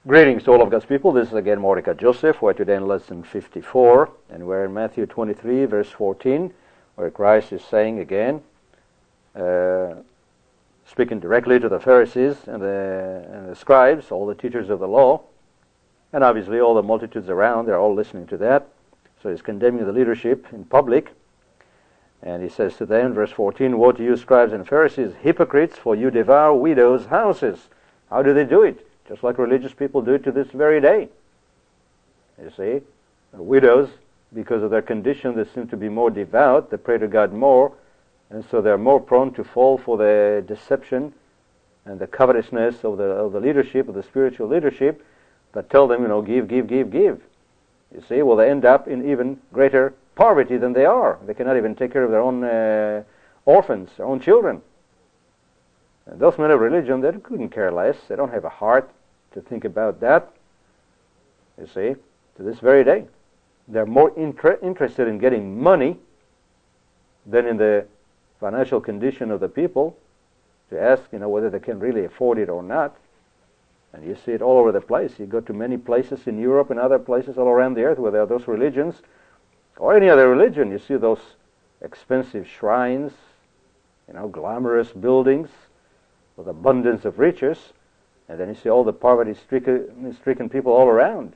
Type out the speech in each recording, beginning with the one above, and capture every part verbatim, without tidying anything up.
Greetings to all of God's people. This is again Mordecai Joseph. We're today in lesson fifty-four, and we're in Matthew twenty-three, verse fourteen, where Christ is saying again, uh, speaking directly to the Pharisees and the, and the scribes, all the teachers of the law, and obviously all the multitudes around, they're all listening to that. So he's condemning the leadership in public, and he says to them, verse fourteen, "Woe to you, scribes and Pharisees, hypocrites, for you devour widows' houses." How do they do it? Just like religious people do it to this very day. You see, the widows, because of their condition, they seem to be more devout, they pray to God more, and so they're more prone to fall for the deception and the covetousness of the of the leadership, of the spiritual leadership, that tell them, you know, give, give, give, give. You see, well, they end up in even greater poverty than they are. They cannot even take care of their own uh, orphans, their own children. And those men of religion, they couldn't care less. They don't have a heart to think about that. You see, to this very day, they're more inter- interested in getting money than in the financial condition of the people, to ask, you know, whether they can really afford it or not. And you see it all over the place. You go to many places in Europe and other places all around the earth where there are those religions, or any other religion. You see those expensive shrines, you know, glamorous buildings with abundance of riches, and then you see all the poverty-stricken stricken people all around.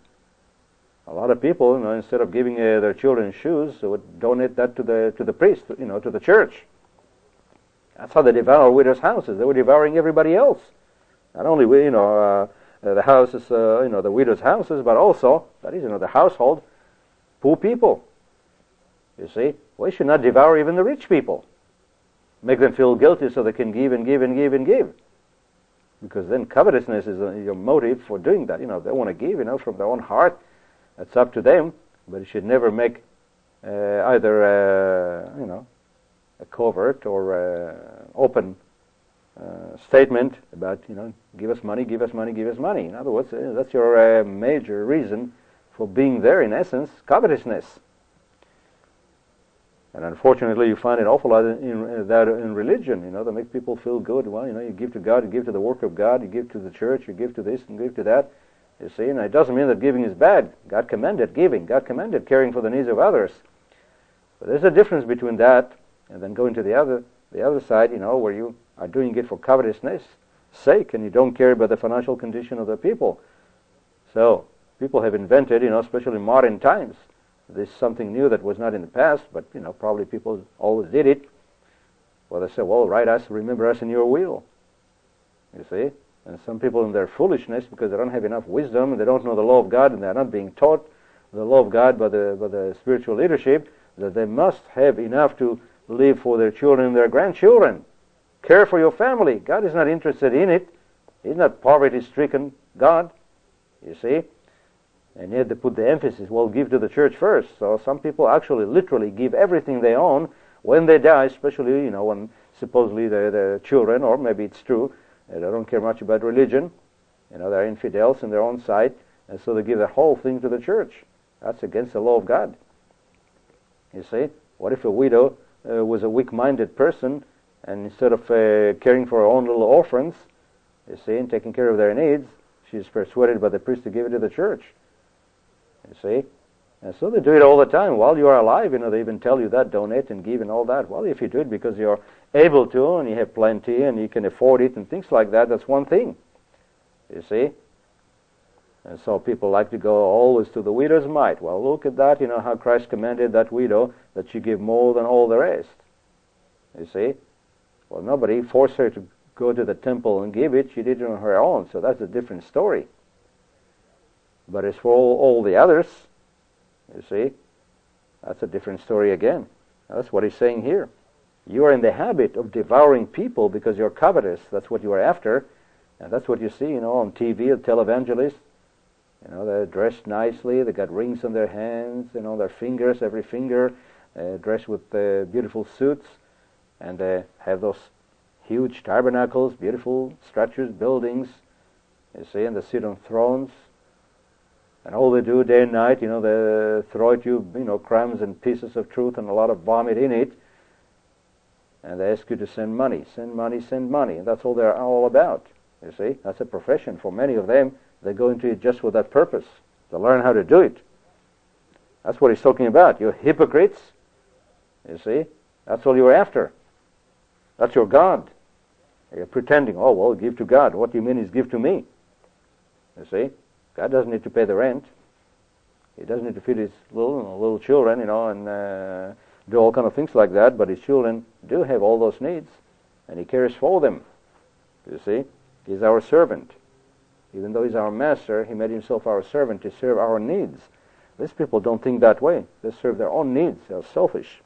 A lot of people, you know, instead of giving uh, their children shoes, they would donate that to the to the priest, you know, to the church. That's how they devour widows' houses. They were devouring everybody else. Not only, you know, uh, the houses, uh, you know, the widows' houses, but also, that is, you know, the household, poor people. You see, we should not devour even the rich people. Make them feel guilty so they can give and give and give and give. Because then covetousness is a, your motive for doing that. You know, they want to give, you know, from their own heart. That's up to them. But you should never make uh, either, uh, you know, a covert or uh, open uh, statement about, you know, give us money, give us money, give us money. In other words, uh, that's your uh, major reason for being there, in essence, covetousness. And unfortunately, you find an awful lot in, in that in religion. You know, that make people feel good. Well, you know, you give to God, you give to the work of God, you give to the church, you give to this and give to that. You see, and it doesn't mean that giving is bad. God commended giving. God commended caring for the needs of others. But there's a difference between that and then going to the other, the other side. You know, where you are doing it for covetousness' sake, and you don't care about the financial condition of the people. So people have invented, you know, especially in modern times, this is something new that was not in the past, but, you know, probably people always did it. Well, they say, well, write us, remember us in your will. You see? And some people in their foolishness, because they don't have enough wisdom, and they don't know the law of God, and they're not being taught the law of God by the, by the spiritual leadership, that they must have enough to live for their children and their grandchildren. Care for your family. God is not interested in it. He's not poverty-stricken God. You see? And yet they put the emphasis, well, give to the church first. So some people actually literally give everything they own when they die, especially, you know, when supposedly they're, they're children, or maybe it's true, they don't care much about religion. You know, they're infidels in their own sight, and so they give the whole thing to the church. That's against the law of God. You see? What if a widow uh, was a weak-minded person, and instead of uh, caring for her own little orphans, you see, and taking care of their needs, she's persuaded by the priest to give it to the church. You see? And so they do it all the time. While you are alive, you know, they even tell you that, donate and give and all that. Well, if you do it because you're able to, and you have plenty, and you can afford it, and things like that, that's one thing. You see? And so people like to go always to the widow's mite. Well, look at that, you know, how Christ commanded that widow that she give more than all the rest. You see? Well, nobody forced her to go to the temple and give it. She did it on her own, so that's a different story. But as for all, all the others, you see, that's a different story again. That's what he's saying here. You are in the habit of devouring people because you're covetous. That's what you are after. And that's what you see, you know, on T V, the televangelists. You know, they're dressed nicely. They got rings on their hands, you know, their fingers, every finger, uh, dressed with uh, beautiful suits. And they have those huge tabernacles, beautiful structures, buildings, you see, and they sit on thrones. And all they do day and night, you know, they throw at you, you know, crumbs and pieces of truth and a lot of vomit in it. And they ask you to send money, send money, send money. And that's all they're all about, you see. That's a profession for many of them They go into it just for that purpose, to learn how to do it. That's what he's talking about. You're hypocrites. You see? That's all you're after. That's your God. You're pretending, oh, well, give to God. What do you mean is give to me? You see? God doesn't need to pay the rent. He doesn't need to feed his little little children, you know, and uh, do all kind of things like that. But his children do have all those needs, and he cares for them. You see? He's our servant. Even though he's our master, he made himself our servant to serve our needs. These people don't think that way. They serve their own needs. They're selfish.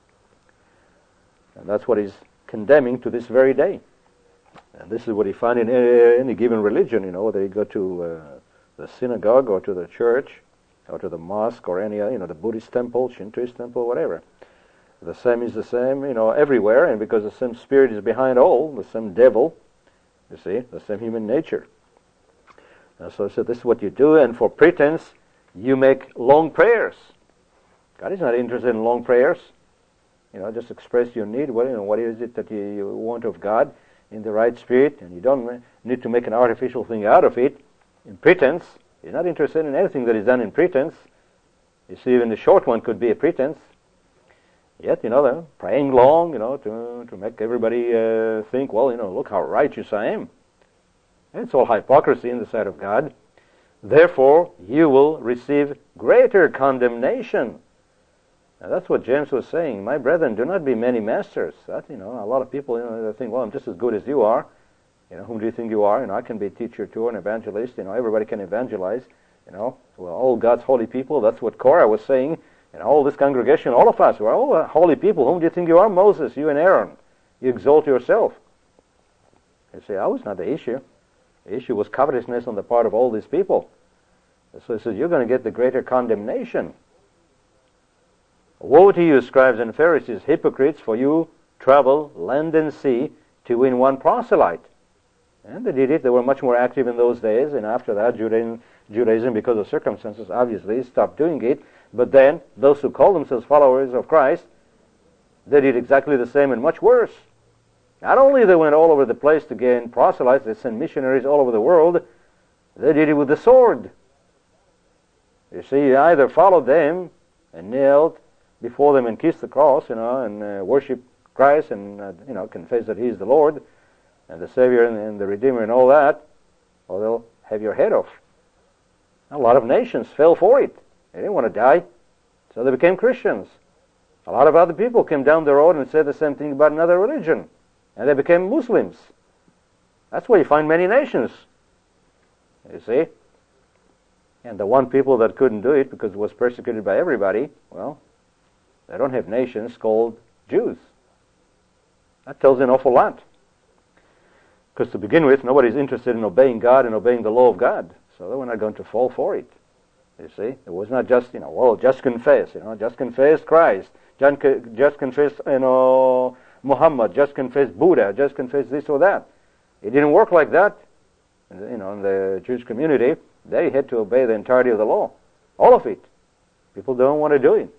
And that's what he's condemning to this very day. And this is what you find in any given religion, you know, whether you go to uh, the synagogue or to the church or to the mosque or any, you know, the Buddhist temple, Shintoist temple, whatever. The same is the same, you know, everywhere, and because the same spirit is behind all, the same devil, you see, the same human nature. And so, so this is what you do, and for pretense, you make long prayers. God is not interested in long prayers. You know, just express your need. What, you know, what is it that you, you want of God in the right spirit, and you don't need to make an artificial thing out of it in pretense. He's not interested in anything that is done in pretense. You see, even the short one could be a pretense. Yet, you know, they're praying long, you know, to to make everybody uh, think, well, you know, look how righteous I am. And it's all hypocrisy in the sight of God. Therefore, you will receive greater condemnation. Now, that's what James was saying. My brethren, do not be many masters. That, you know, a lot of people, you know, they think, well, I'm just as good as you are. You know, whom do you think you are? You know, I can be a teacher too, an evangelist. You know, everybody can evangelize. You know, well, all God's holy people. That's what Korah was saying. You know, all this congregation, all of us, we're all holy people. Whom do you think you are? Moses, you and Aaron. You exalt yourself. You see, that was not the issue. The issue was covetousness on the part of all these people. So he says, you're going to get the greater condemnation. Woe to you, scribes and Pharisees, hypocrites, for you travel land and sea to win one proselyte. And they did it. They were much more active in those days, and after that, Judaism, Judaism because of circumstances, obviously stopped doing it. But then, those who call themselves followers of Christ, they did exactly the same and much worse. Not only they went all over the place to gain proselytes, they sent missionaries all over the world, they did it with the sword. You see, you either followed them and knelt before them and kissed the cross, you know, and uh, worship Christ and, uh, you know, confess that He's the Lord and the Savior and, and the Redeemer and all that, or they'll have your head off. A lot of nations fell for it. They didn't want to die, so they became Christians. A lot of other people came down the road and said the same thing about another religion, and they became Muslims. That's where you find many nations, you see. And the one people that couldn't do it because it was persecuted by everybody, well, they don't have nations called Jews. That tells you an awful lot. Because to begin with, nobody's interested in obeying God and obeying the law of God, so they were not going to fall for it. You see, it was not just, you know, well, just confess, you know, just confess Christ, just confess, you know, Muhammad, just confess Buddha, just confess this or that. It didn't work like that. You know, in the Jewish community, they had to obey the entirety of the law, all of it. People don't want to do it.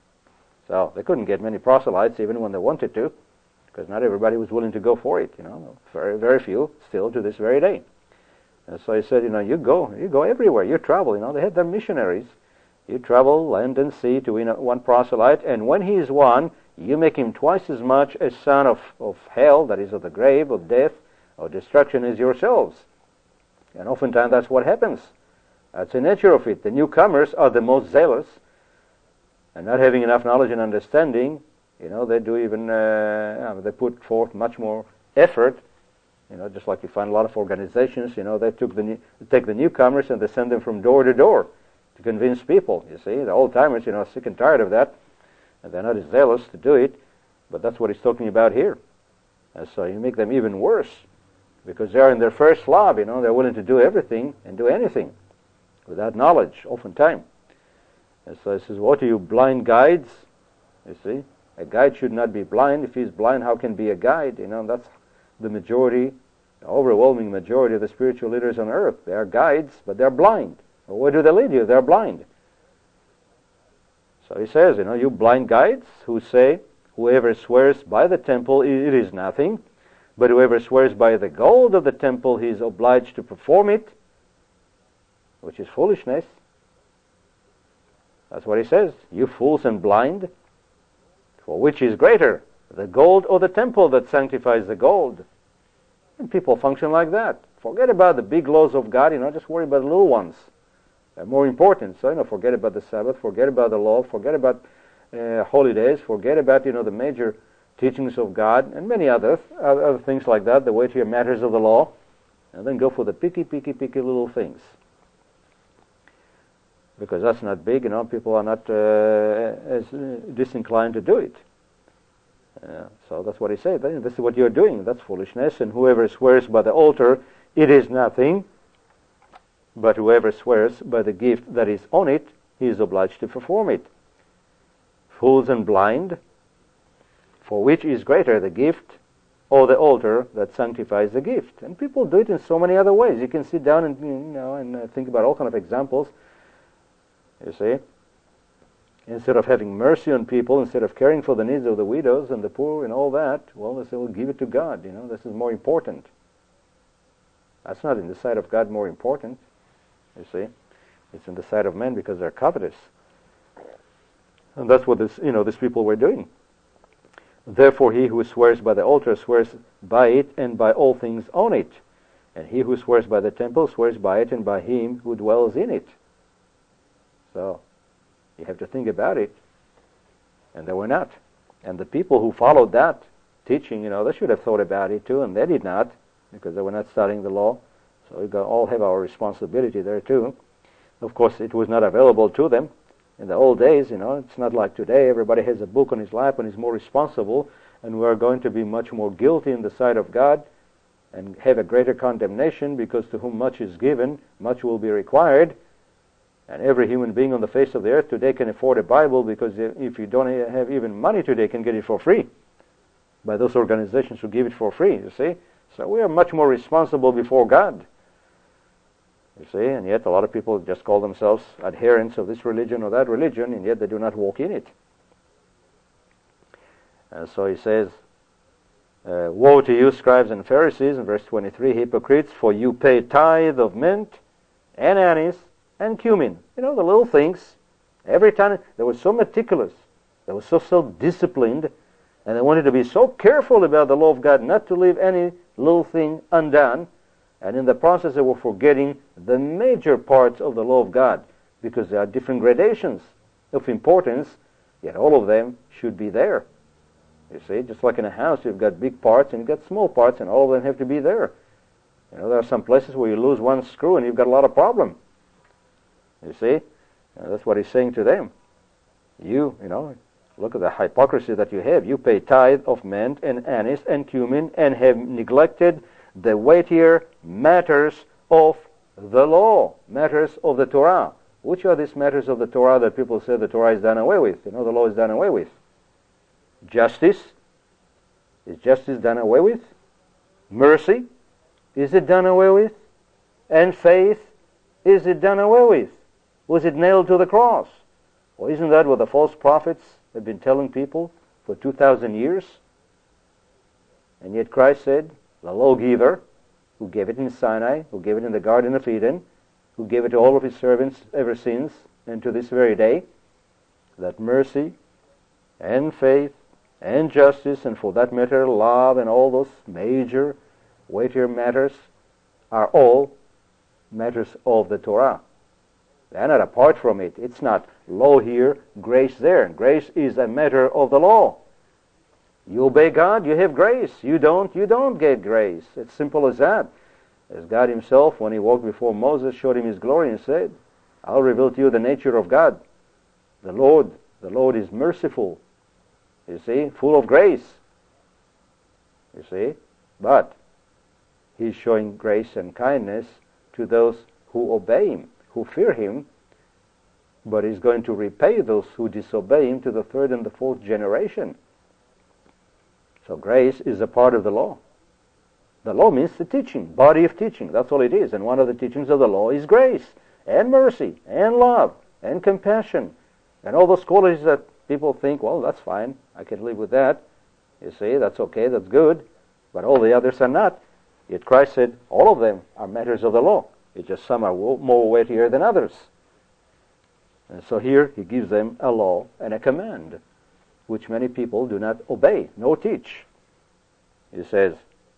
So they couldn't get many proselytes even when they wanted to, because not everybody was willing to go for it, you know, very, very few still to this very day. And so he said, you know, you go, you go everywhere, you travel, you know, they had their missionaries. You travel land and sea to win one proselyte, and when he is won, you make him twice as much a son of, of hell, that is of the grave, of death, of destruction as yourselves. And oftentimes that's what happens. That's the nature of it. The newcomers are the most zealous, and not having enough knowledge and understanding, you know, they do even, uh, they put forth much more effort. You know, just like you find a lot of organizations, you know, they took the new, they take the newcomers and they send them from door to door to convince people. You see, the old-timers, you know, are sick and tired of that, and they're not as zealous to do it, but that's what he's talking about here. And so you make them even worse, because they're in their first love, you know, they're willing to do everything and do anything without knowledge, oftentimes. And so he says, what are you blind guides? You see, a guide should not be blind. If he's blind, how can he be a guide? You know, and that's the majority, the overwhelming majority of the spiritual leaders on earth. They are guides, but they're blind. Well, where do they lead you? They're blind. So he says, you know, you blind guides who say, whoever swears by the temple, it is nothing, but whoever swears by the gold of the temple, he is obliged to perform it. which is foolishness. That's what he says. You fools and blind, for which is greater, the gold or the temple that sanctifies the gold? And people function like that. Forget about the big laws of God, you know, just worry about the little ones. They're more important. So, you know, forget about the Sabbath, forget about the law, forget about uh, holidays, forget about, you know, the major teachings of God, and many other, other things like that, the weightier matters of the law, and then go for the picky, picky, picky little things. Because that's not big, you know, people are not uh, as disinclined to do it. Uh, so that's what he said. This is what you're doing. That's foolishness. And whoever swears by the altar, it is nothing. But whoever swears by the gift that is on it, he is obliged to perform it. Fools and blind, for which is greater, the gift or the altar that sanctifies the gift? And people do it in so many other ways. You can sit down and, you know, and uh, think about all kinds of examples. You see? Instead of having mercy on people, instead of caring for the needs of the widows and the poor and all that, well, they say, well, give it to God. You know, this is more important. That's not in the sight of God more important. You see? It's in the sight of men because they're covetous. And that's what this, you know, these people were doing. Therefore, he who swears by the altar swears by it and by all things on it. And he who swears by the temple swears by it and by him who dwells in it. So, you have to think about it. And they were not. And the people who followed that teaching, you know, they should have thought about it too, and they did not, because they were not studying the law. So we all have our responsibility there too. Of course, it was not available to them. In the old days, you know, it's not like today. Everybody has a book on his lap and is more responsible, and we are going to be much more guilty in the sight of God and have a greater condemnation, because to whom much is given, much will be required. And every human being on the face of the earth today can afford a Bible, because if you don't have even money today, you can get it for free by those organizations who give it for free, you see. So we are much more responsible before God. You see, and yet a lot of people just call themselves adherents of this religion or that religion, and yet they do not walk in it. And so he says, uh, woe to you, scribes and Pharisees, in verse twenty-three, hypocrites, for you pay tithe of mint and anise and cumin. You know, the little things. Every time, they were so meticulous, they were so self-disciplined, and they wanted to be so careful about the law of God, not to leave any little thing undone. And in the process, they were forgetting the major parts of the law of God, because there are different gradations of importance, yet all of them should be there. You see, just like in a house, you've got big parts and you've got small parts, and all of them have to be there. You know, there are some places where you lose one screw and you've got a lot of problem. You see, and that's what he's saying to them. You, you know, look at the hypocrisy that you have. You pay tithe of mint and anise and cumin and have neglected the weightier matters of the law, matters of the Torah. Which are these matters of the Torah that people say the Torah is done away with? You know, the law is done away with. Justice. Is justice done away with? Mercy. Is it done away with? And faith. Is it done away with? Was it nailed to the cross? Well, isn't that what the false prophets have been telling people for two thousand years? And yet Christ said, the lawgiver, who gave it in Sinai, who gave it in the Garden of Eden, who gave it to all of his servants ever since and to this very day, that mercy and faith and justice, and for that matter love and all those major, weightier matters, are all matters of the Torah. They're not apart from it. It's not law here, grace there. Grace is a matter of the law. You obey God, you have grace. You don't, you don't get grace. It's simple as that. As God himself, when he walked before Moses, showed him his glory and said, I'll reveal to you the nature of God. The Lord, the Lord is merciful. You see, full of grace. You see, but he's showing grace and kindness to those who obey him, who fear him, but he's going to repay those who disobey him to the third and the fourth generation. So grace is a part of the law. The law means the teaching, body of teaching. That's all it is. And one of the teachings of the law is grace and mercy and love and compassion and all those qualities that people think, well, that's fine. I can live with that. You see, that's okay, that's good. But all the others are not. Yet Christ said all of them are matters of the law. It's just some are more weightier than others. And so here he gives them a law and a command, which many people do not obey nor teach. He says,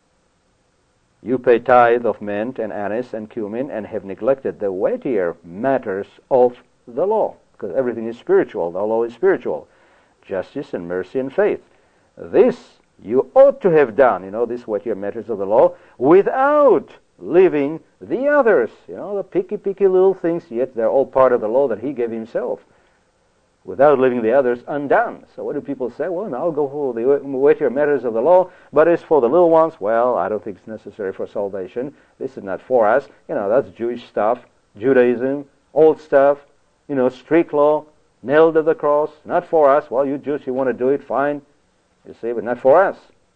you pay tithe of mint and anise and cumin and have neglected the weightier matters of the law, because everything is spiritual. The law is spiritual. Justice and mercy and faith. This you ought to have done, you know, these weightier matters of the law, without leaving the others. You know, the picky, picky little things, yet they're all part of the law that he gave himself, without leaving the others undone. So what do people say? Well, now I'll go for the weightier matters of the law, but as for the little ones, well, I don't think it's necessary for salvation. This is not for us. You know, that's Jewish stuff, Judaism, old stuff, you know, strict law, nailed to the cross, not for us. Well, you Jews, you want to do it, fine, you see, but not for us.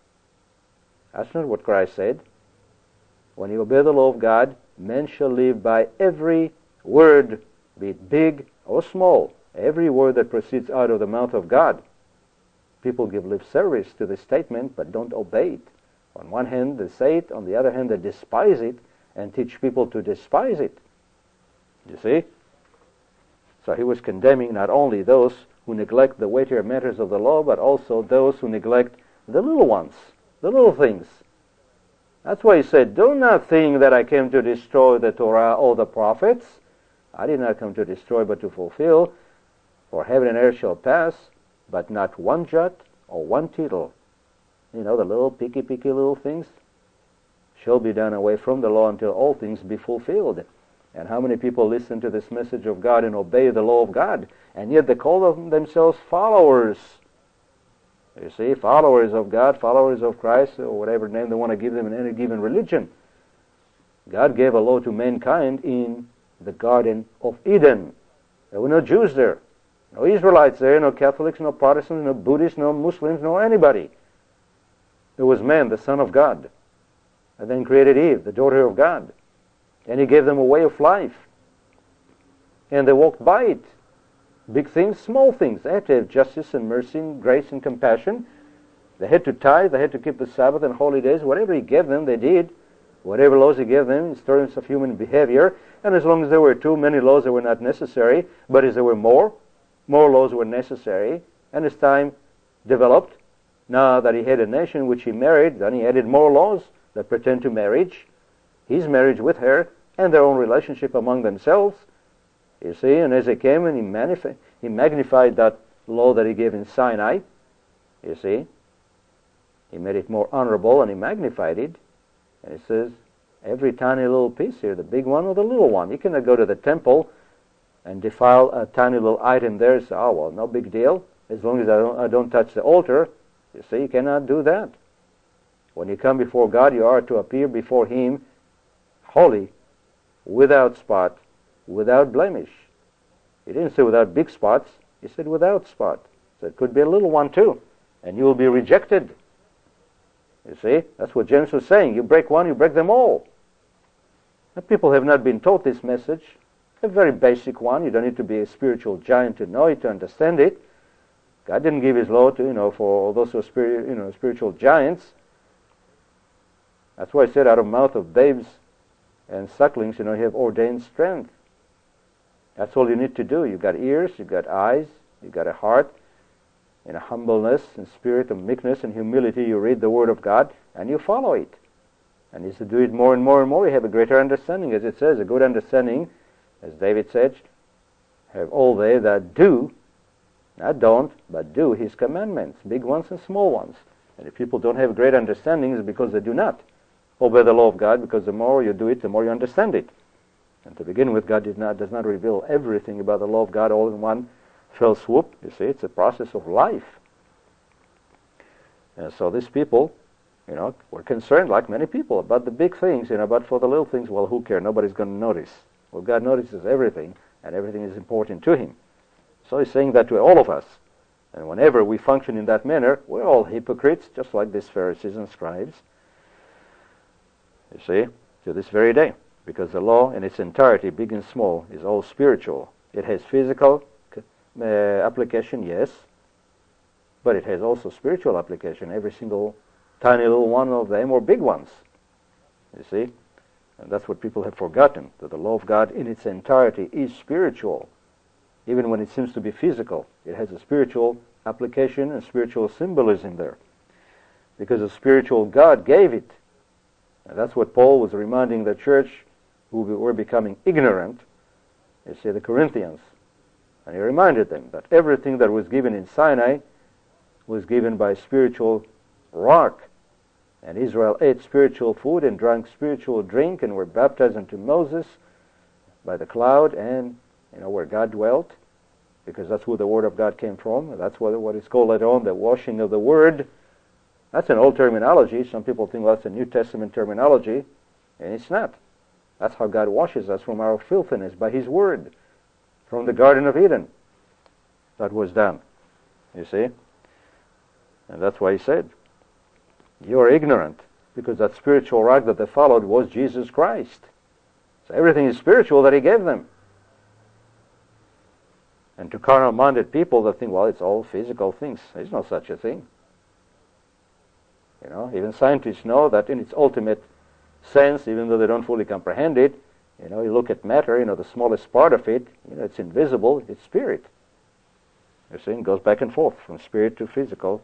That's not what Christ said. When you obey the law of God, men shall live by every word, be it big or small, every word that proceeds out of the mouth of God. People give lip service to this statement, but don't obey it. On one hand, they say it. On the other hand, they despise it and teach people to despise it. You see? So he was condemning not only those who neglect the weightier matters of the law, but also those who neglect the little ones, the little things. That's why he said, do not think that I came to destroy the Torah or the prophets. I did not come to destroy, but to fulfill. For heaven and earth shall pass, but not one jot or one tittle. You know, the little picky, picky little things shall be done away from the law until all things be fulfilled. And how many people listen to this message of God and obey the law of God, and yet they call themselves followers. You see, followers of God, followers of Christ, or whatever name they want to give them in any given religion. God gave a law to mankind in the Garden of Eden. There were no Jews there, no Israelites there, no Catholics, no Protestants, no Buddhists, no Muslims, no anybody. There was man, the Son of God, and then created Eve, the daughter of God. And he gave them a way of life. And they walked by it. Big things, small things. They had to have justice and mercy and grace and compassion. They had to tithe, they had to keep the Sabbath and holy days. Whatever he gave them, they did. Whatever laws he gave them in terms of human behavior. And as long as there were too many laws that were not necessary, but as there were more, more laws were necessary. And as time developed, now that he had a nation which he married, then he added more laws that pertain to marriage, his marriage with her, and their own relationship among themselves. You see, and as he came and he, manif- he magnified that law that he gave in Sinai, you see, he made it more honorable and he magnified it. And it says, every tiny little piece here, the big one or the little one. You cannot go to the temple and defile a tiny little item there and say, oh, well, no big deal, as long as I don't, I don't touch the altar. You see, you cannot do that. When you come before God, you are to appear before Him holy, without spot, without blemish. He didn't say without big spots. He said without spot. So it could be a little one too, and you will be rejected. You see, that's what James was saying. You break one, you break them all. Now, people have not been taught this message. A very basic one. You don't need to be a spiritual giant to know it, to understand it. God didn't give His law to, you know, for those who are spirit, you know, spiritual giants. That's why He said, out of the mouth of babes and sucklings, you know, you have ordained strength. That's all you need to do. You've got ears, you've got eyes, you've got a heart. In a humbleness and spirit of meekness and humility, you read the Word of God and you follow it. And as you do it more and more and more, you have a greater understanding. As it says, a good understanding, as David said, have all they that do, not don't, but do His commandments, big ones and small ones. And if people don't have great understanding, it's because they do not obey the law of God, because the more you do it, the more you understand it. And to begin with, God did not, does not reveal everything about the law of God all in one fell swoop. You see, it's a process of life. And so these people, you know, were concerned, like many people, about the big things, you know, but for the little things, well, who cares? Nobody's going to notice. Well, God notices everything, and everything is important to Him. So He's saying that to all of us. And whenever we function in that manner, we're all hypocrites, just like these Pharisees and scribes. You see, to this very day. Because the law in its entirety, big and small, is all spiritual. It has physical uh, application, yes, but it has also spiritual application, every single tiny little one of them, or big ones. You see? And that's what people have forgotten, that the law of God in its entirety is spiritual. Even when it seems to be physical, it has a spiritual application and spiritual symbolism there. Because a spiritual God gave it. And that's what Paul was reminding the church who were becoming ignorant, you see, the Corinthians. And he reminded them that everything that was given in Sinai was given by spiritual rock. And Israel ate spiritual food and drank spiritual drink and were baptized into Moses by the cloud and, you know, where God dwelt, because that's where the Word of God came from. That's what, what is called later on the washing of the Word. That's an old terminology. Some people think well, that's a New Testament terminology, and it's not. That's how God washes us from our filthiness, by His Word, from the Garden of Eden. That was done, you see. And that's why He said, you are ignorant, because that spiritual rock that they followed was Jesus Christ. So everything is spiritual that He gave them. And to carnal-minded people that think, well, it's all physical things. There's no such a thing. You know, even scientists know that in its ultimate sense, even though they don't fully comprehend it, you know, you look at matter, you know, the smallest part of it, you know, it's invisible, it's spirit. You see, it goes back and forth from spirit to physical.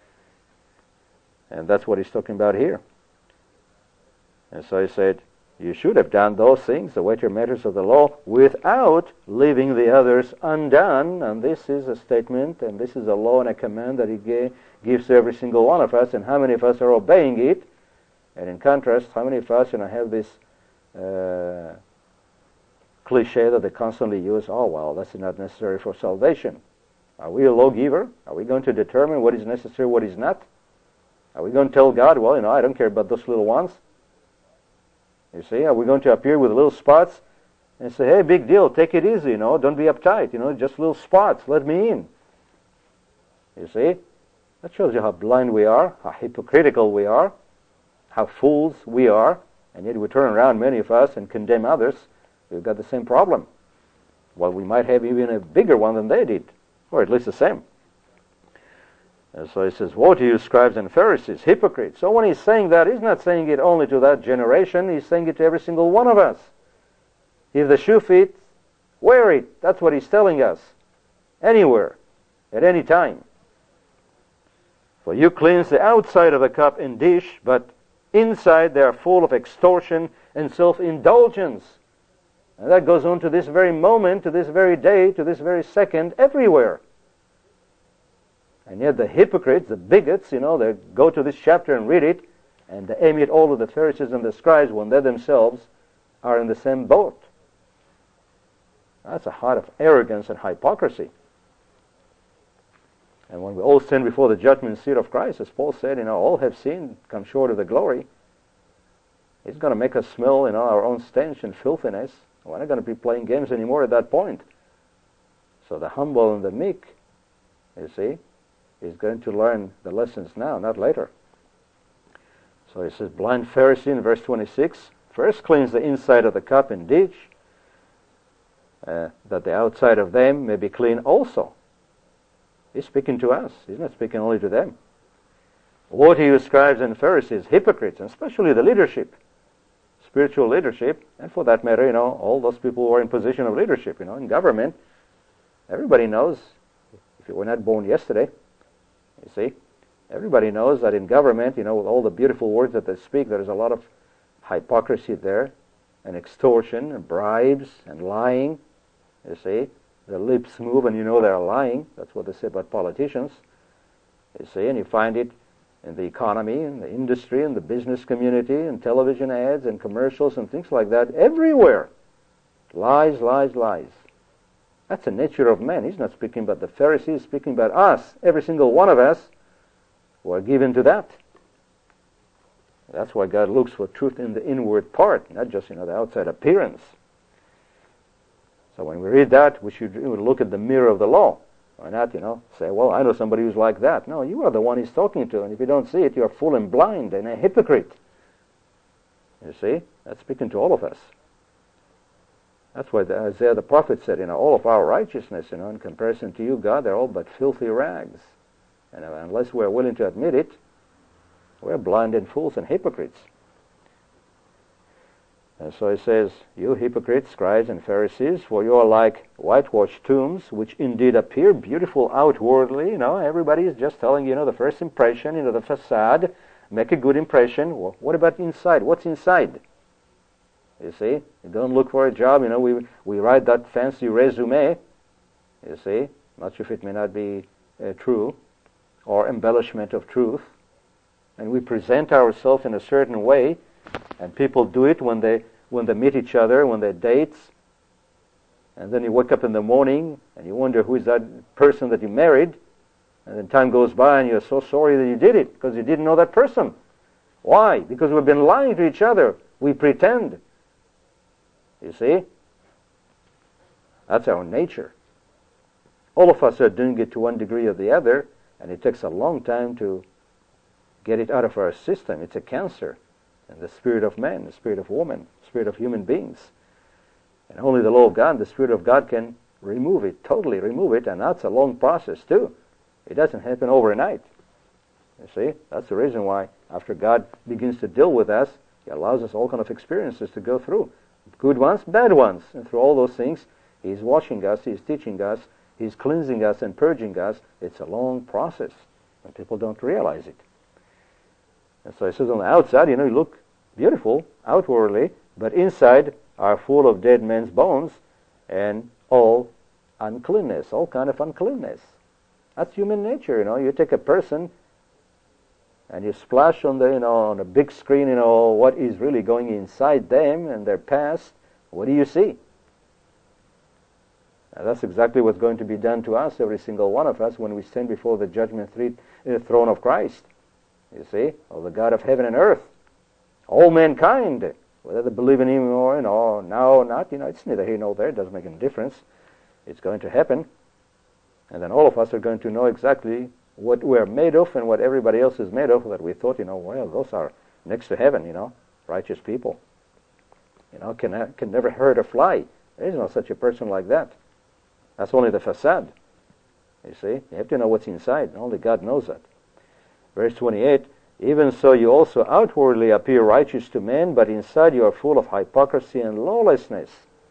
And that's what he's talking about here. And so he said, you should have done those things, the weightier matters of the law, without leaving the others undone. And this is a statement, and this is a law and a command that he gave, gives to every single one of us. And how many of us are obeying it? And in contrast, how many of us, you know, have this uh, cliche that they constantly use, oh, well, that's not necessary for salvation. Are we a lawgiver? Are we going to determine what is necessary, what is not? Are we going to tell God, well, you know, I don't care about those little ones? You see, are we going to appear with little spots and say, hey, big deal, take it easy, you know, don't be uptight, you know, just little spots, let me in. You see, that shows you how blind we are, how hypocritical we are, how fools we are, and yet we turn around, many of us, and condemn others. We've got the same problem. Well, we might have even a bigger one than they did, or at least the same. And so he says, woe to you, scribes and Pharisees, hypocrites. So when he's saying that, he's not saying it only to that generation, he's saying it to every single one of us. If the shoe fits, wear it. That's what he's telling us. Anywhere, at any time. For you cleanse the outside of the cup and dish, but inside they are full of extortion and self-indulgence. And that goes on to this very moment, to this very day, to this very second, everywhere. And yet the hypocrites, the bigots, you know, they go to this chapter and read it, and they aim at all of the Pharisees and the scribes when they themselves are in the same boat. That's a heart of arrogance and hypocrisy. And when we all stand before the judgment seat of Christ, as Paul said, you know, all have sinned, come short of the glory. He's going to make us smell, you know, our own stench and filthiness. We're not going to be playing games anymore at that point. So the humble and the meek, you see, is going to learn the lessons now, not later. So he says, blind Pharisee in verse twenty-six, first cleanse the inside of the cup and dish, uh, that the outside of them may be clean also. He's speaking to us. He's not speaking only to them. Woe to you, scribes and Pharisees, hypocrites, and especially the leadership, spiritual leadership, and for that matter, you know, all those people who are in position of leadership, you know, in government. Everybody knows, if you were not born yesterday, you see, everybody knows that in government, you know, with all the beautiful words that they speak, there's a lot of hypocrisy there, and extortion, and bribes, and lying. You see, the lips move and you know they're lying. That's what they say about politicians. You see, and you find it in the economy, in the industry, in the business community, in television ads, and commercials, and things like that, everywhere. Lies, lies, lies. That's the nature of man. He's not speaking about the Pharisees, he's speaking about us, every single one of us who are given to that. That's why God looks for truth in the inward part, not just, you know, the outside appearance. So when we read that, we should look at the mirror of the law. Or not, you know, say, well, I know somebody who's like that. No, you are the one he's talking to, and if you don't see it, you are fool and blind and a hypocrite. You see? That's speaking to all of us. That's why the, Isaiah the prophet said, you know, all of our righteousness, you know, in comparison to you, God, they're all but filthy rags. And unless we're willing to admit it, we're blind and fools and hypocrites. And so he says, you hypocrites, scribes and Pharisees, for you are like whitewashed tombs, which indeed appear beautiful outwardly. You know, everybody is just telling, you know, the first impression, you know, the facade, make a good impression. Well, what about inside? What's inside? You see, you don't look for a job. You know, we we write that fancy resume. You see, not sure if it may not be uh, true or embellishment of truth. And we present ourselves in a certain way, and people do it when they when they meet each other, when they date. And then you wake up in the morning and you wonder who is that person that you married. And then time goes by and you're so sorry that you did it because you didn't know that person. Why? Because we've been lying to each other. We pretend. You see? That's our nature. All of us are doing it to one degree or the other, and it takes a long time to get it out of our system. It's a cancer. And the spirit of man, the spirit of woman, the spirit of human beings. And only the law of God, the Spirit of God, can remove it, totally remove it, and that's a long process too. It doesn't happen overnight. You see? That's the reason why after God begins to deal with us, He allows us all kind of experiences to go through. Good ones, bad ones. And through all those things, He's watching us, He's teaching us, He's cleansing us and purging us. It's a long process, and people don't realize it. And so He says on the outside, you know, you look beautiful outwardly, but inside are full of dead men's bones and all uncleanness, all kind of uncleanness. That's human nature, you know. You take a person and you splash on the, you know, on a big screen, you know, what is really going inside them and their past. What do you see? And that's exactly what's going to be done to us, every single one of us, when we stand before the judgment throne of Christ. You see, of the God of heaven and earth, all mankind, whether they believe in Him or, you know, now or not, you know, it's neither here nor there. It doesn't make any difference. It's going to happen. And then all of us are going to know exactly what we're made of and what everybody else is made of, that we thought, you know, well, those are next to heaven, you know, righteous people. You know, can, can never hurt a fly. There is no such a person like that. That's only the facade. You see, you have to know what's inside. Only God knows that. Verse twenty-eight, even so you also outwardly appear righteous to men, but inside you are full of hypocrisy and lawlessness.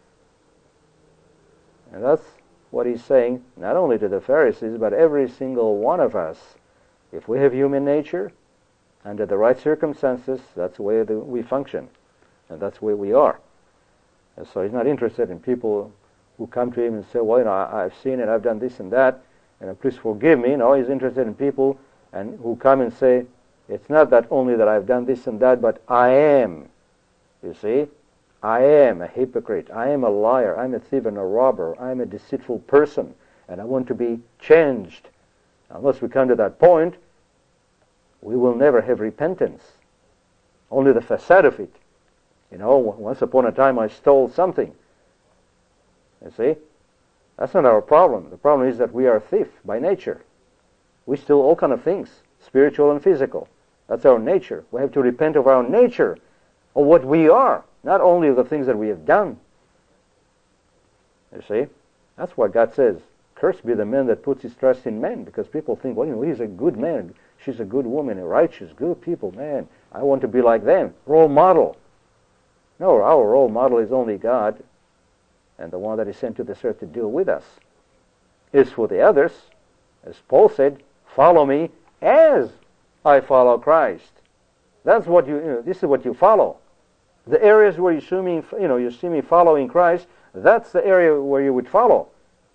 And that's what he's saying, not only to the Pharisees, but every single one of us. If we have human nature, under the right circumstances, that's the way that we function. And that's where we are. And so He's not interested in people who come to Him and say, well, you know, I, I've seen it, I've done this and that, and please forgive me. No, He's interested in people and who come and say, it's not that only that I've done this and that, but I am. You see? I am a hypocrite. I am a liar. I'm a thief and a robber. I'm a deceitful person. And I want to be changed. Unless we come to that point, we will never have repentance. Only the facade of it. You know, once upon a time I stole something. You see? That's not our problem. The problem is that we are a thief by nature. We steal all kind of things, spiritual and physical. That's our nature. We have to repent of our nature, of what we are, not only of the things that we have done. You see? That's what God says. Cursed be the man that puts his trust in men, because people think, well, you know, he's a good man, she's a good woman, a righteous, good people, man, I want to be like them. Role model. No, our role model is only God, and the one that is sent to this earth to deal with us. Is for the others, as Paul said, follow me as I follow Christ. That's what you, you know, this is what you follow. The areas where you see me, you know, you see me following Christ, that's the area where you would follow.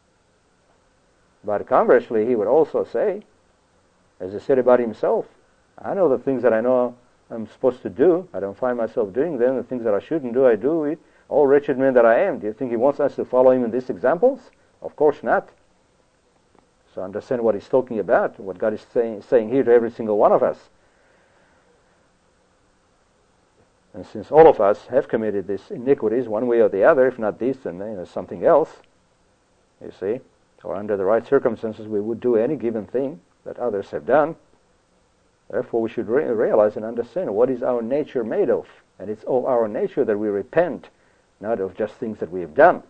But conversely, he would also say, as he said about himself, I know the things that I know I'm supposed to do. I don't find myself doing them. The things that I shouldn't do, I do it. Oh, wretched man that I am. Do you think he wants us to follow him in these examples? Of course not. So understand what he's talking about, what God is saying, saying here to every single one of us. And since all of us have committed these iniquities one way or the other, if not this, then you know, something else, you see, or under the right circumstances we would do any given thing that others have done. Therefore we should re- realize and understand what is our nature made of. And it's all our nature that we repent, not of just things that we have done.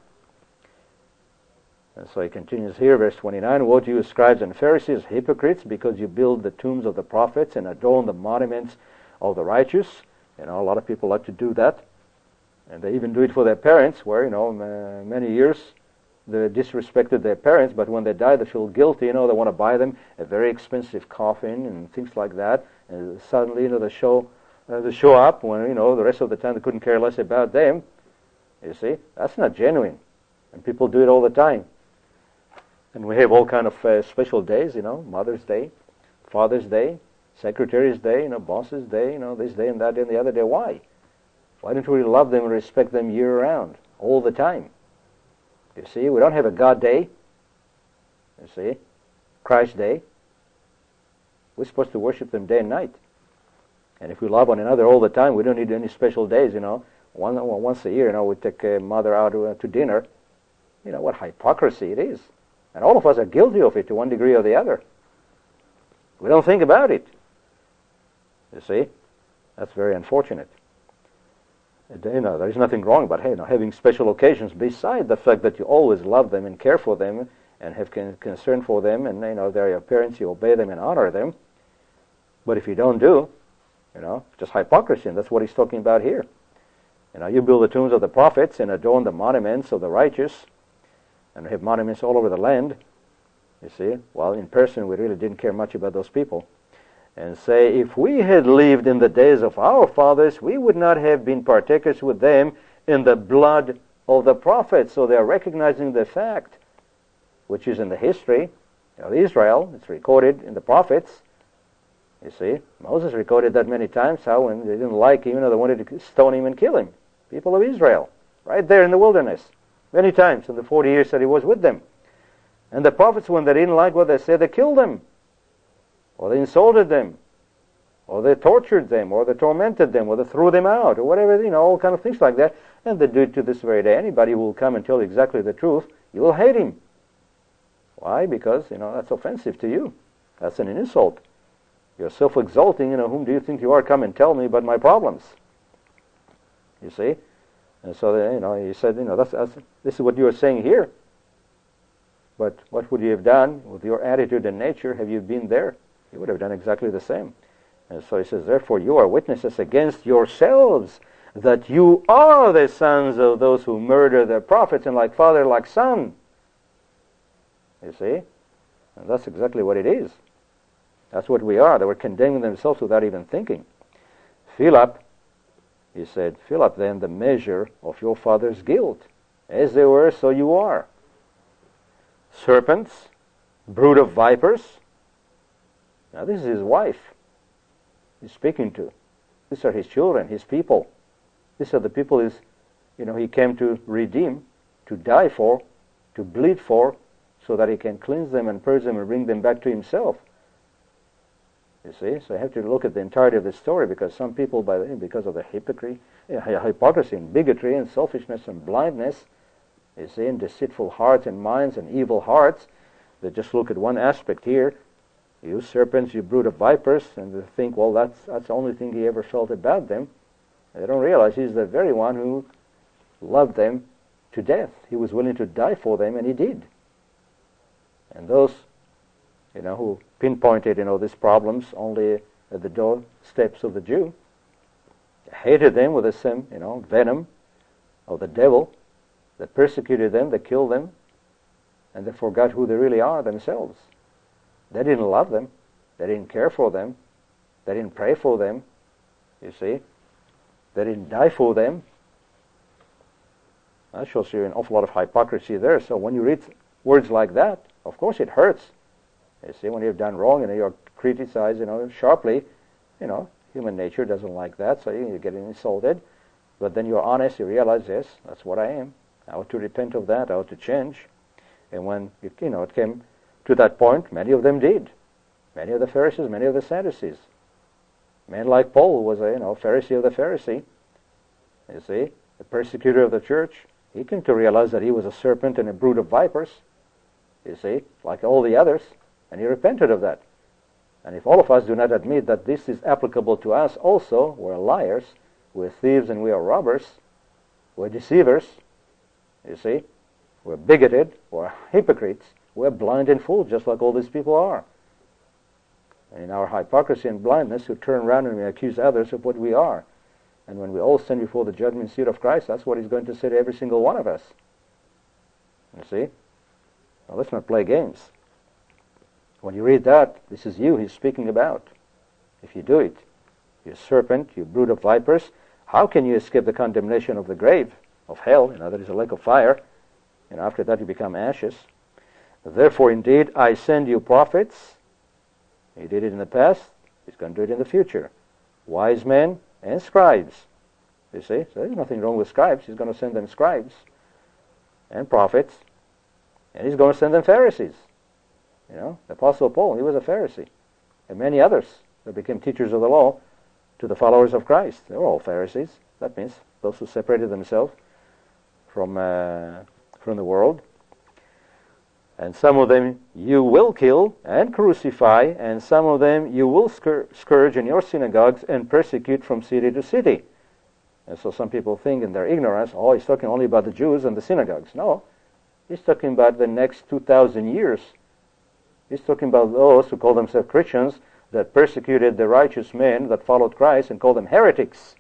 And so he continues here, verse twenty-nine, woe to you, scribes and Pharisees, hypocrites, because you build the tombs of the prophets and adorn the monuments of the righteous. You know, a lot of people like to do that. And they even do it for their parents, where, you know, uh, many years they disrespected their parents, but when they die they feel guilty, you know, they want to buy them a very expensive coffin and things like that, and suddenly, you know, they show, uh, they show up when, you know, the rest of the time they couldn't care less about them. You see, that's not genuine, and people do it all the time. And we have all kind of uh, special days, you know, Mother's Day, Father's Day, Secretary's Day, you know, Boss's Day, you know, this day and that day and the other day. Why? Why don't we love them and respect them year-round, all the time? You see, we don't have a God Day. You see, Christ Day. We're supposed to worship them day and night. And if we love one another all the time, we don't need any special days, you know. One, once a year, you know, we take a mother out to, uh, to dinner. You know, what hypocrisy it is. And all of us are guilty of it to one degree or the other. We don't think about it. You see, that's very unfortunate. You know, there's nothing wrong about, hey, you know, having special occasions beside the fact that you always love them and care for them and have con- concern for them, and, you know, they're your parents, you obey them and honor them. But if you don't do, you know, just hypocrisy, and that's what he's talking about here. You know, you build the tombs of the prophets and adorn the monuments of the righteous, and have monuments all over the land, you see. Well, in person, we really didn't care much about those people. And say, if we had lived in the days of our fathers, we would not have been partakers with them in the blood of the prophets. So they're recognizing the fact, which is in the history of Israel. It's recorded in the prophets. You see, Moses recorded that many times, how when they didn't like him, you know, they wanted to stone him and kill him. People of Israel, right there in the wilderness, many times in the forty years that he was with them. And the prophets, when they didn't like what they said, they killed them. Or they insulted them, or they tortured them, or they tormented them, or they threw them out, or whatever, you know, all kind of things like that. And they do it to this very day. Anybody who will come and tell you exactly the truth, you will hate him. Why? Because, you know, that's offensive to you. That's an insult. You're self-exalting, you know, whom do you think you are? Come and tell me about my problems. You see? And so, you know, he said, you know, that's, that's this is what you are saying here. But what would you have done with your attitude and nature? Have you been there? You would have done exactly the same. And so he says, therefore you are witnesses against yourselves that you are the sons of those who murder the prophets, and like father, like son. You see? And that's exactly what it is. That's what we are. They were condemning themselves without even thinking. Fill up, he said, fill up then the measure of your father's guilt. As they were, so you are. Serpents, brood of vipers. Now this is his wife he's speaking to. These are his children, his people. These are the people he's, you know, he came to redeem, to die for, to bleed for, so that he can cleanse them and purge them and bring them back to himself. You see, so you have to look at the entirety of the story, because some people, by the, because of the hypocrisy, hypocrisy and bigotry and selfishness and blindness, you see, and deceitful hearts and minds and evil hearts, they just look at one aspect here. You serpents, you brood of vipers, and they think, well, that's that's the only thing he ever felt about them. And they don't realize he's the very one who loved them to death. He was willing to die for them, and he did. And those, you know, who pinpointed, you know, these problems only at the doorsteps of the Jew, hated them with the same, you know, venom of the devil, that persecuted them, that killed them, and they forgot who they really are themselves. They didn't love them. They didn't care for them. They didn't pray for them. You see? They didn't die for them. That shows you an awful lot of hypocrisy there. So when you read words like that, of course it hurts. You see, when you've done wrong and you're criticized, you know, sharply, you know, human nature doesn't like that, so you get insulted. But then you're honest, you realize, yes, that's what I am. I ought to repent of that. I ought to change. And when, it, you know, it came to that point, many of them did. Many of the Pharisees, many of the Sadducees. Men like Paul was a, you know, Pharisee of the Pharisee. You see, the persecutor of the church. He came to realize that he was a serpent and a brood of vipers. You see, like all the others. And he repented of that. And if all of us do not admit that this is applicable to us also, we're liars, we're thieves and we are robbers, we're deceivers, you see, we're bigoted, we're hypocrites, we're blind and fools, just like all these people are. And in our hypocrisy and blindness, we turn around and we accuse others of what we are. And when we all stand before the judgment seat of Christ, that's what he's going to say to every single one of us. You see? Now let's not play games. When you read that, this is you he's speaking about. If you do it, you serpent, you brood of vipers, how can you escape the condemnation of the grave, of hell? You know, that is a lake of fire. And after that you become ashes. Therefore, indeed, I send you prophets. He did it in the past. He's going to do it in the future. Wise men and scribes. You see? So there's nothing wrong with scribes. He's going to send them scribes and prophets. And he's going to send them Pharisees. You know, the Apostle Paul, he was a Pharisee. And many others that became teachers of the law to the followers of Christ. They were all Pharisees. That means those who separated themselves from uh, from the world. And some of them you will kill and crucify, and some of them you will scour- scourge in your synagogues and persecute from city to city. And so some people think in their ignorance, oh, he's talking only about the Jews and the synagogues. No, he's talking about the next two thousand years. He's talking about those who call themselves Christians that persecuted the righteous men that followed Christ and called them heretics.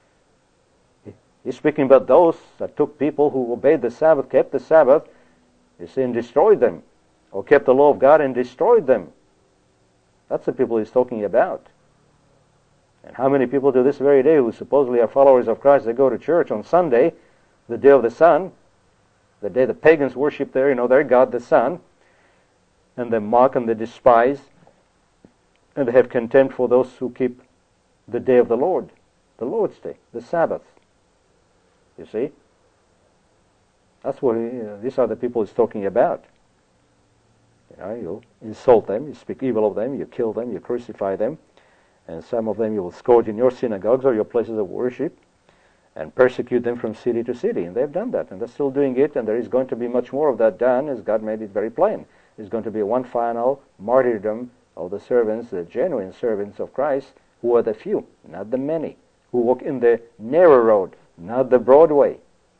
He's speaking about those that took people who obeyed the Sabbath, kept the Sabbath, you see, and destroyed them, or kept the law of God and destroyed them. That's the people he's talking about. And how many people to this very day who supposedly are followers of Christ, they go to church on Sunday, the day of the sun, the day the pagans worship their, you know, their God, the sun, and they mock and they despise, and they have contempt for those who keep the day of the Lord, the Lord's day, the Sabbath. You see? That's what he, uh, these are the people he's talking about. You know, you insult them, you speak evil of them, you kill them, you crucify them, and some of them you will scourge in your synagogues or your places of worship, and persecute them from city to city. And they've done that, and they're still doing it, and there is going to be much more of that done, as God made it very plain. There's going to be one final martyrdom of the servants, the genuine servants of Christ, who are the few, not the many, who walk in the narrow road, not the broad way.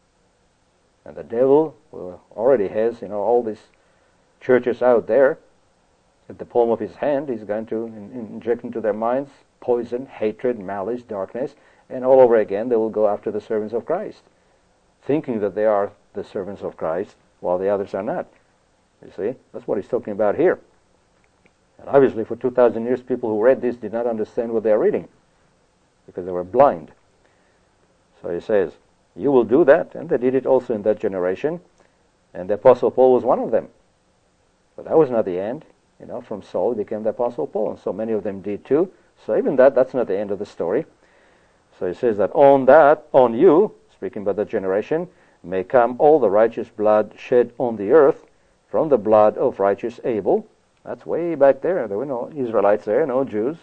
And the devil already has, you know, all these churches out there at the palm of his hand. He's going to in- inject into their minds poison, hatred, malice, darkness, and all over again they will go after the servants of Christ, thinking that they are the servants of Christ, while the others are not. You see? That's what he's talking about here. And obviously for two thousand years people who read this did not understand what they are reading, because they were blind. So he says, you will do that, and they did it also in that generation, and the Apostle Paul was one of them. But that was not the end. You know, from Saul he became the Apostle Paul, and so many of them did too. So even that, that's not the end of the story. So he says that on that, on you, speaking about that generation, may come all the righteous blood shed on the earth, from the blood of righteous Abel. That's way back there. There were no Israelites there, no Jews.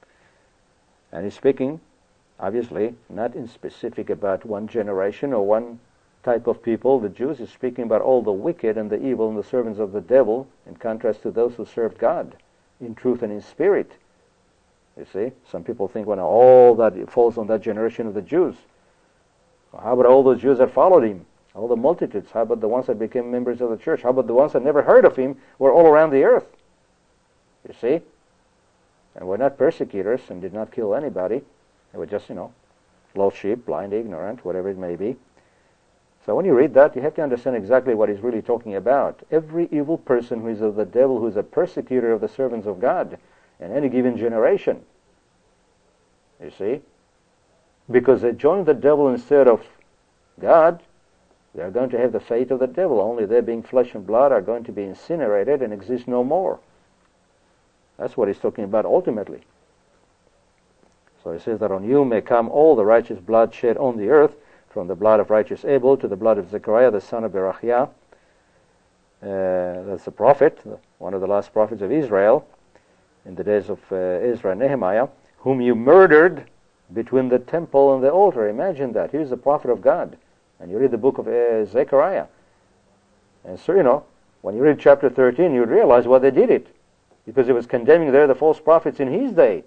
And he's speaking, obviously, not in specific about one generation or one type of people, the Jews. He's speaking about all the wicked and the evil and the servants of the devil, in contrast to those who served God in truth and in spirit. You see, some people think, well, all that falls on that generation of the Jews. Well, how about all those Jews that followed him? All the multitudes. How about the ones that became members of the church? How about the ones that never heard of him, were all around the earth? You see? And were not persecutors and did not kill anybody. They were just, you know, lost sheep, blind, ignorant, whatever it may be. So when you read that, you have to understand exactly what he's really talking about. Every evil person who is of the devil, who is a persecutor of the servants of God in any given generation. You see? Because they joined the devil instead of God, they are going to have the fate of the devil. Only they, being flesh and blood, are going to be incinerated and exist no more. That's what he's talking about ultimately. So he says that on you may come all the righteous blood shed on the earth, from the blood of righteous Abel to the blood of Zechariah, the son of Berechiah. Uh, that's the prophet, one of the last prophets of Israel, in the days of uh, Ezra and Nehemiah, whom you murdered between the temple and the altar. Imagine that. Here's the prophet of God. And you read the book of uh, Zechariah. And so, you know, when you read chapter thirteen, you realize why they did it. Because it was condemning there the false prophets in his day.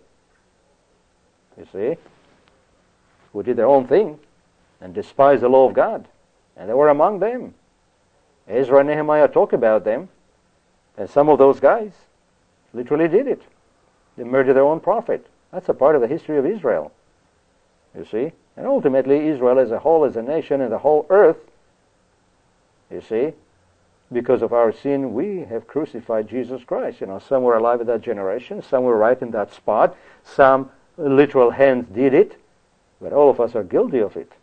You see? Who did their own thing and despised the law of God. And they were among them. Ezra and Nehemiah talk about them. And some of those guys literally did it. They murdered their own prophet. That's a part of the history of Israel. You see? And ultimately, Israel as a whole, as a nation, and the whole earth, you see, because of our sin, we have crucified Jesus Christ. You know, some were alive at that generation, some were right in that spot, some literal hands did it, but all of us are guilty of it.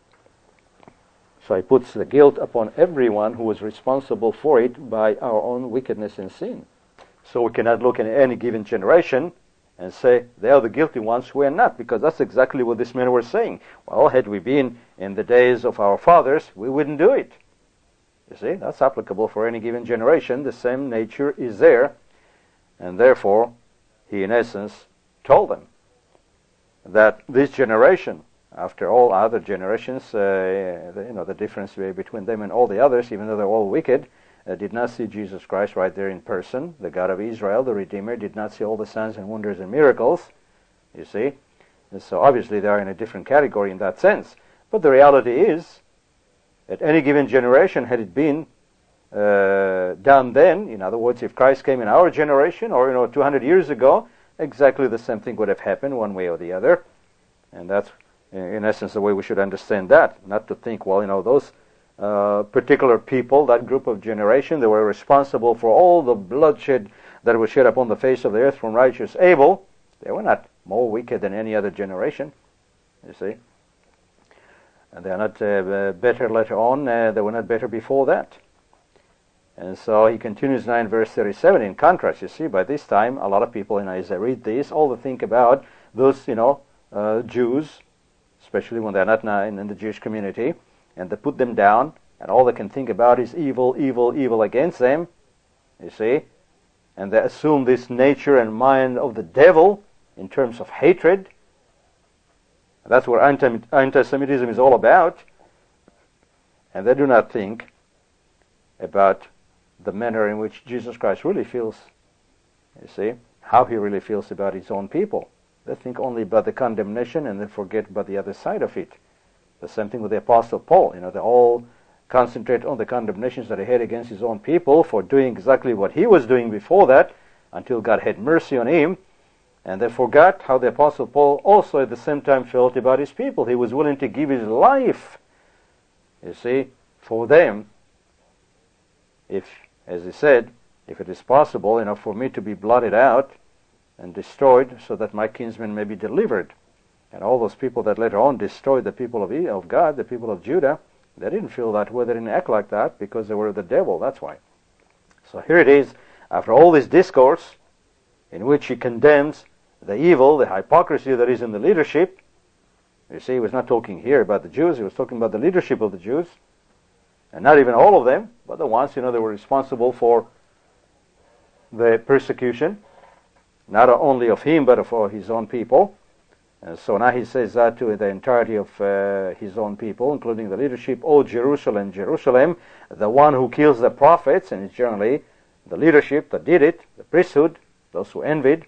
So he puts the guilt upon everyone who was responsible for it by our own wickedness and sin. So we cannot look at any given generation and say they are the guilty ones, we are not, because that's exactly what this men were saying. Well, had we been in the days of our fathers, we wouldn't do it. You see, that's applicable for any given generation. The same nature is there, and therefore he in essence told them that this generation, after all other generations, uh, the, you know, the difference between them and all the others, even though they're all wicked, uh, did not see Jesus Christ right there in person. The God of Israel, the Redeemer, did not see all the signs and wonders and miracles, you see. And so obviously they are in a different category in that sense. But the reality is, at any given generation, had it been uh, done then, in other words, if Christ came in our generation or, you know, two hundred years ago, exactly the same thing would have happened one way or the other. And that's, in essence, the way we should understand that. Not to think, well, you know, those uh, particular people, that group of generation, they were responsible for all the bloodshed that was shed upon the face of the earth from righteous Abel. They were not more wicked than any other generation, you see. And they are not uh, better later on. Uh, they were not better before that. And so he continues now in verse thirty-seven. In contrast, you see, by this time, a lot of people, you know, as they read this, all they think about those, you know, uh, Jews, especially when they're not now in, in the Jewish community, and they put them down, and all they can think about is evil, evil, evil against them, you see. And they assume this nature and mind of the devil in terms of hatred. That's what anti-Semitism is all about. And they do not think about the manner in which Jesus Christ really feels, you see, how he really feels about his own people. They think only about the condemnation and they forget about the other side of it. The same thing with the Apostle Paul. You know, they all concentrate on the condemnations that he had against his own people for doing exactly what he was doing before that, until God had mercy on him. And they forgot how the Apostle Paul also at the same time felt about his people. He was willing to give his life, you see, for them. If, as he said, if it is possible, you know, for me to be blotted out and destroyed so that my kinsmen may be delivered. And all those people that later on destroyed the people of, of God, the people of Judah, they didn't feel that way, they didn't act like that because they were the devil, that's why. So here it is, after all this discourse in which he condemns the evil, the hypocrisy that is in the leadership. You see, he was not talking here about the Jews, he was talking about the leadership of the Jews. And not even all of them, but the ones, you know, that were responsible for the persecution, not only of him, but for his own people. And so now he says that to the entirety of uh, his own people, including the leadership. O Jerusalem, Jerusalem, the one who kills the prophets, and it's generally the leadership that did it, the priesthood, those who envied.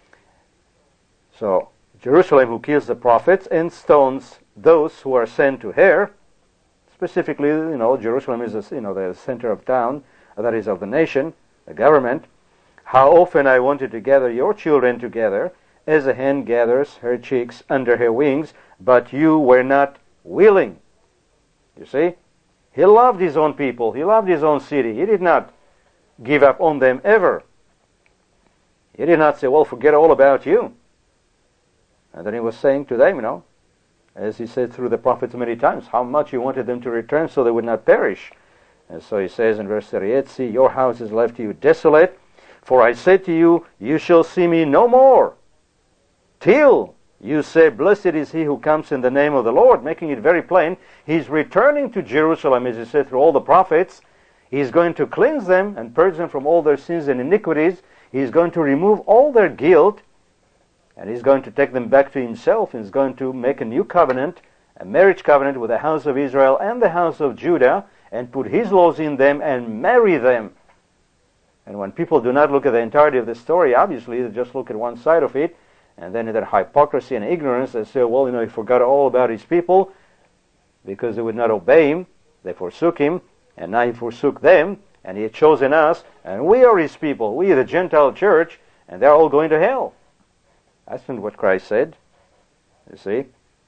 So, Jerusalem who kills the prophets and stones those who are sent to her. Specifically, you know, Jerusalem is, a, you know, the center of town, that is of the nation, the government. How often I wanted to gather your children together, as a hen gathers her chicks under her wings, but you were not willing. You see? He loved his own people. He loved his own city. He did not give up on them ever. He did not say, well, forget all about you. And then he was saying to them, you know, as he said through the prophets many times, how much he wanted them to return so they would not perish. And so he says in verse thirty-eight, see, your house is left to you desolate, for I said to you, you shall see me no more, till you say, blessed is he who comes in the name of the Lord, making it very plain. He's returning to Jerusalem, as he said through all the prophets. He's going to cleanse them and purge them from all their sins and iniquities. He's going to remove all their guilt. And he's going to take them back to himself. He's going to make a new covenant, a marriage covenant with the house of Israel and the house of Judah, and put his laws in them and marry them. And when people do not look at the entirety of the story, obviously they just look at one side of it, and then in their hypocrisy and ignorance, they say, well, you know, he forgot all about his people because they would not obey him. They forsook him, and now he forsook them, and he had chosen us, and we are his people. We are the Gentile church, and they're all going to hell. That's not what Christ said. You see,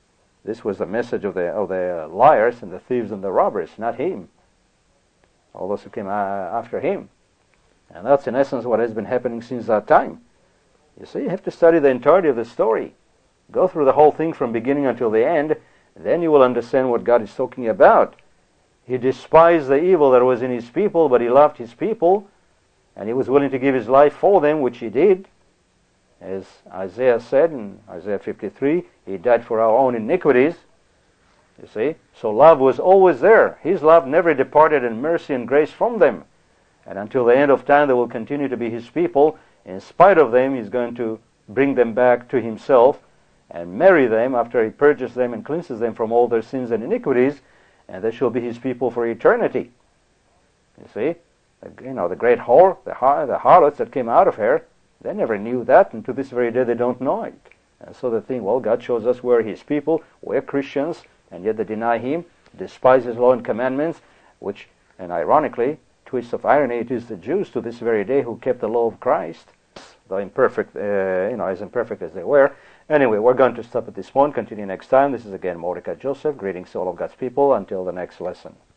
This was the message of the of the liars and the thieves and the robbers, not him. All those who came after him. And that's in essence what has been happening since that time. You see, you have to study the entirety of the story. Go through the whole thing from beginning until the end, then you will understand what God is talking about. He despised the evil that was in his people, but he loved his people, and he was willing to give his life for them, which he did. As Isaiah said in Isaiah fifty-three, he died for our own iniquities. You see, so love was always there. His love never departed, and mercy and grace from them. And until the end of time, they will continue to be his people. In spite of them, he's going to bring them back to himself and marry them after he purges them and cleanses them from all their sins and iniquities, and they shall be his people for eternity. You see, you know, the great whore, the, har- the harlots that came out of her, they never knew that, and to this very day they don't know it. And so they think, well, God shows us we're his people, we're Christians, and yet they deny him, despise his law and commandments, which, and ironically, twist of irony, it is the Jews to this very day who kept the law of Christ, though imperfect, uh, you know, as imperfect as they were. Anyway, we're going to stop at this point, continue next time. This is again Mordecai Joseph, greetings to all of God's people until the next lesson.